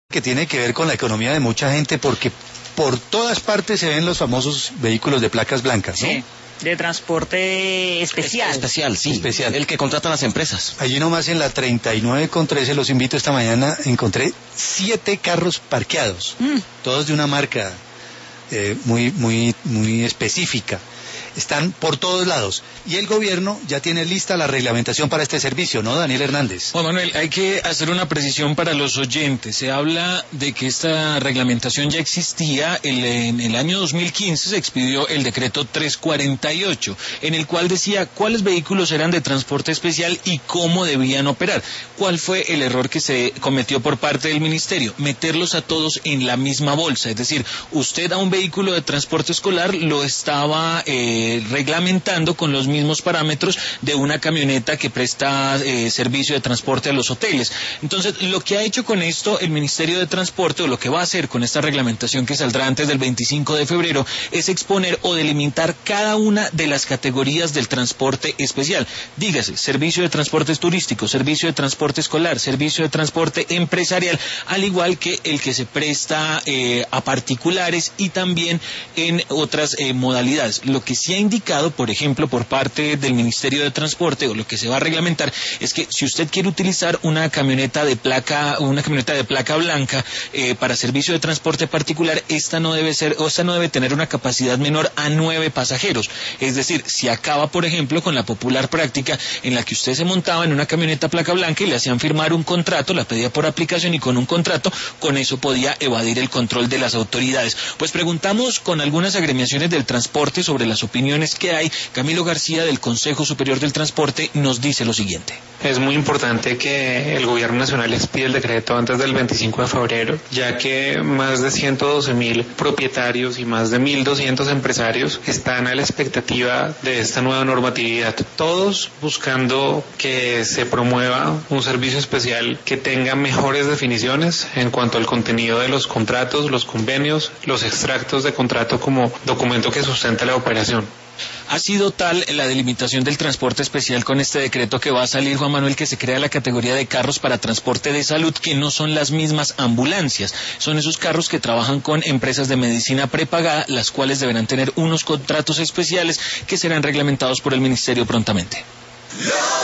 que tiene que ver con la economía de mucha gente, porque por todas partes se ven los famosos vehículos de placas blancas, ¿no? Sí, de transporte especial. Especial, sí. Especial. El que contratan las empresas. Allí nomás en la 39 con 13, los invito esta mañana, encontré 7 carros parqueados, todos de una marca muy específica. Están por todos lados. Y el gobierno ya tiene lista la reglamentación para este servicio, ¿no, Daniel Hernández? Juan Manuel, hay que hacer una precisión para los oyentes. Se habla de que esta reglamentación ya existía. En el año 2015 se expidió el decreto 348, en el cual decía cuáles vehículos eran de transporte especial y cómo debían operar. ¿Cuál fue el error que se cometió por parte del ministerio? Meterlos a todos en la misma bolsa. Es decir, usted a un vehículo de transporte escolar lo estaba reglamentando con los mismos parámetros de una camioneta que presta servicio de transporte a los hoteles. Entonces, lo que ha hecho con esto el Ministerio de Transporte, o lo que va a hacer con esta reglamentación que saldrá antes del 25 de febrero, es exponer o delimitar cada una de las categorías del transporte especial. Dígase, servicio de transportes turísticos, servicio de transporte escolar, servicio de transporte empresarial, al igual que el que se presta a particulares y también en otras modalidades. Lo que sí ha indicado, por ejemplo, por parte del Ministerio de Transporte, o lo que se va a reglamentar, es que si usted quiere utilizar una camioneta de placa blanca para servicio de transporte particular, esta no debe tener una capacidad menor a 9 pasajeros. Es decir, si acaba, por ejemplo, con la popular práctica en la que usted se montaba en una camioneta placa blanca y le hacían firmar un contrato, la pedía por aplicación y con un contrato, con eso podía evadir el control de las autoridades. Pues preguntamos con algunas agremiaciones del transporte sobre las opiniones que hay. Camilo García, del Consejo Superior del Transporte, nos dice lo siguiente. Es muy importante que el gobierno nacional expida el decreto antes del 25 de febrero, ya que más de 112.000 propietarios y más de 1.200 empresarios están a la expectativa de esta nueva normatividad, todos buscando que se promueva un servicio especial que tenga mejores definiciones en cuanto al contenido de los contratos, los convenios, los extractos de contrato como documento que sustenta la operación. Ha sido tal la delimitación del transporte especial con este decreto que va a salir, Juan Manuel, que se crea la categoría de carros para transporte de salud, que no son las mismas ambulancias. Son esos carros que trabajan con empresas de medicina prepagada, las cuales deberán tener unos contratos especiales que serán reglamentados por el Ministerio prontamente.